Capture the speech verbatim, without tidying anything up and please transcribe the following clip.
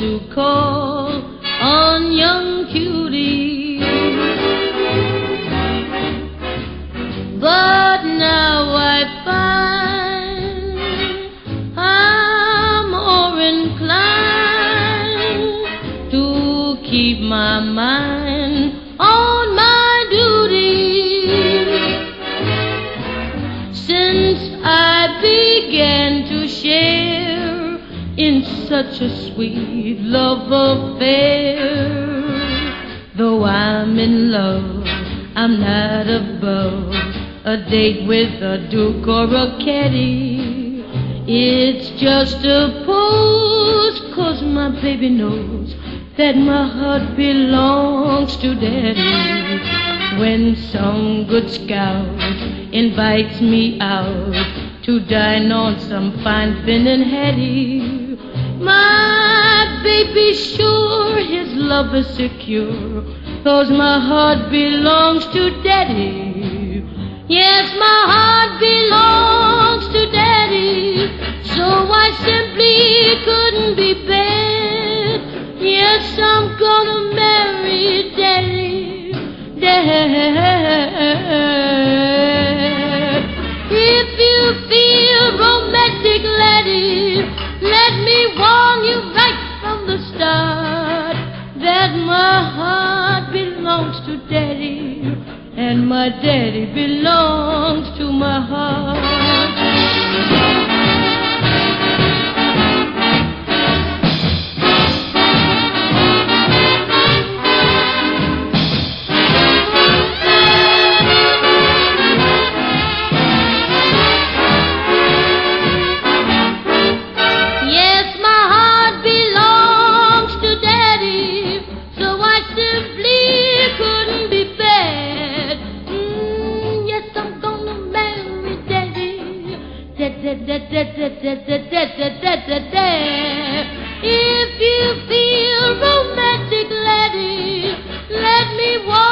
to call on young cutie. But now I find I'm more inclined to keep my mind on my duty. Since I began to share in such a sweet love affair, though I'm in love, I'm not above a date with a duke or a caddy. It's just a pose, 'cause my baby knows that my heart belongs to daddy. When some good scout invites me out to dine on some fine Finnan Hattie, my baby's sure his love is secure, 'cause my heart belongs to daddy. Yes, my heart belongs to daddy, so I simply couldn't be bad. Yes, I'm gonna marry daddy, dad. If you feel romantic, laddie, let me warn you right from the start that my heart belongs to daddy, and my daddy belongs to my heart. Yes, my heart belongs to daddy, so I simply couldn't be bad. Mm, yes, I'm gonna marry daddy. Da, da, da, da, da, da, da, da, da, da, da. If you feel romantic, laddie, let me walk